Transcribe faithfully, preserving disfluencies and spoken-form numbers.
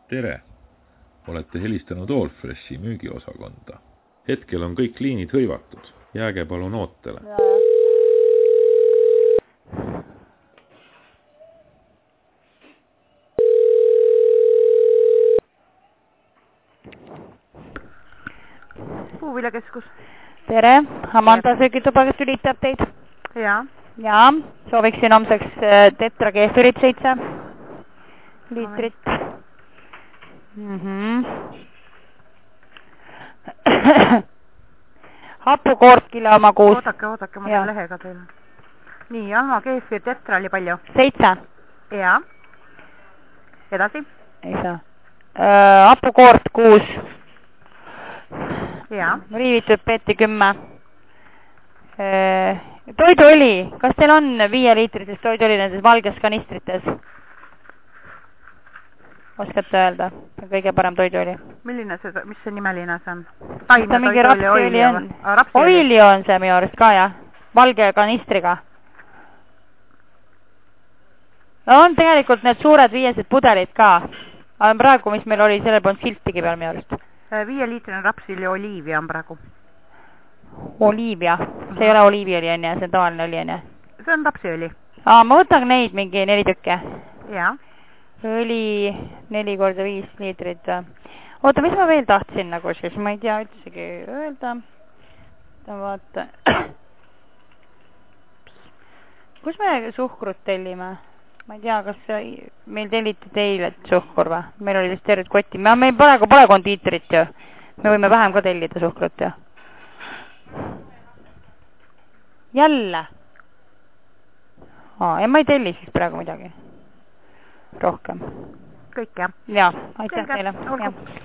Tere! Olete helistanud Allfreshi müügiosakonda. Hetkel on kõik liinid hõivatud. Jääge palun ootele. Puuviljakeskus. Tere! Amanda söögituba, kes ülitab teid? Jaa. Jaa, sooviksin homseks tetra keefirit seitse liitrit. Mm-hmm. Hapukoort kilo oma kuus. Oodake, oodake, ma teen lehega teile. Nii, Alma keefir tetra oli palju? Seitse. Jaa. Edasi? Ei saa. Äh, hapukoort kuus. Jaa. Riivitud peeti kümme. Äh, toiduõli. Kas teil on viie liitrises toiduõli nendes valges kanistrites? Oskate öelda? Kõige parem toiduõli. Milline see, mis see nimeline see on? Ta mingi rapsiõli on. Oili on see minu arust ka, jah. Valge kanistriga. No on tegelikult need suured viiesed pudelid ka. Aga praegu, mis meil oli, selle polnud siltigi peal minu arust. Viie liitrine rapsiõli oliivia on praegu. Oliivia? See ei ole oliiviõli, on ja? See on tavaline oli, on ja? See on rapsiõli. Aa, ma võtan neid mingi neli tükke. Jaa. Õli neli korda viis liitrit. Oota, mis ma veel tahtsin nagu siis? Ma ei tea üldsegi öelda. Ta vaata. Kus me suhkrut tellime? Ma ei tea, kas meil telliti teile suhkur või? Meil oli vist tervet kotti. Meil praegu pole kondiitrit ju. Me võime vähem ka tellida suhkrut ju. Jälle? Aa, ja ma ei telli siis praegu midagi. Rohkem. Kõik, jah? Jaa, aitäh teile.